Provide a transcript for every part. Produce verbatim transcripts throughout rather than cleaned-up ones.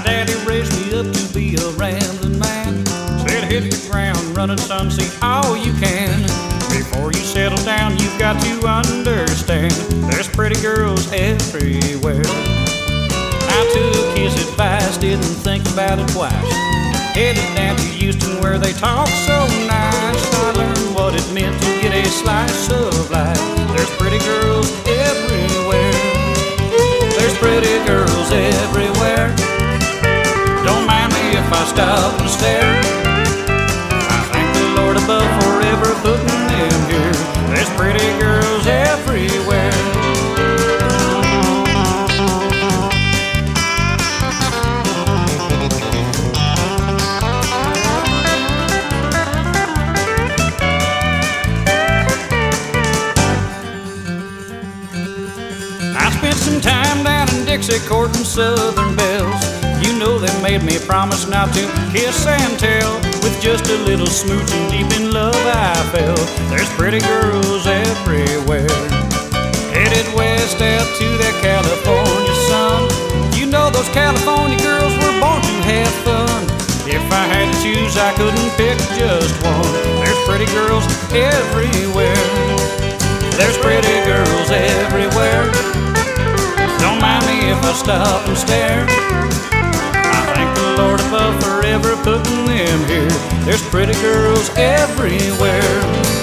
daddy raised me up to be a rambling man. Said hit the ground running, son, see all you can. Before you settle down, you've got to understand there's pretty girls everywhere. I took his advice, didn't think about it twice. Headed down to Houston where they talk so nice. I learned what it meant to get a slice of life. There's pretty girls everywhere. There's pretty girls everywhere. Don't mind me if I stop and stare. I thank the Lord above for ever putting them here. There's pretty girls everywhere. Spent some time down in Dixie courting Southern belles. You know they made me promise not to kiss and tell. With just a little smooching, deep in love I fell. There's pretty girls everywhere. Headed west out to that California sun. You know those California girls were born to have fun. If I had to choose, I couldn't pick just one. There's pretty girls everywhere. There's pretty girls everywhere. Don't mind me if I stop and stare. I thank the Lord above for ever putting them here. There's pretty girls everywhere.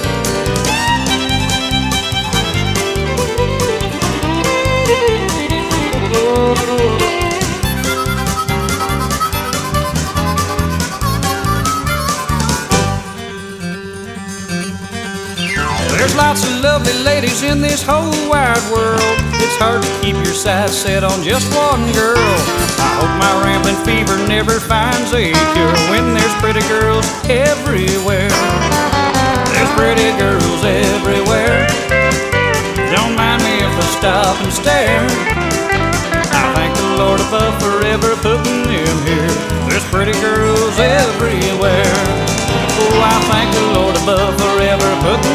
There's lots of lovely ladies in this whole wide world. It's hard to keep your sights set on just one girl. I hope my rambling fever never finds a cure when there's pretty girls everywhere. There's pretty girls everywhere. Don't mind me if I stop and stare. I thank the Lord above for ever putting them here. There's pretty girls everywhere. Oh, I thank the Lord above for ever putting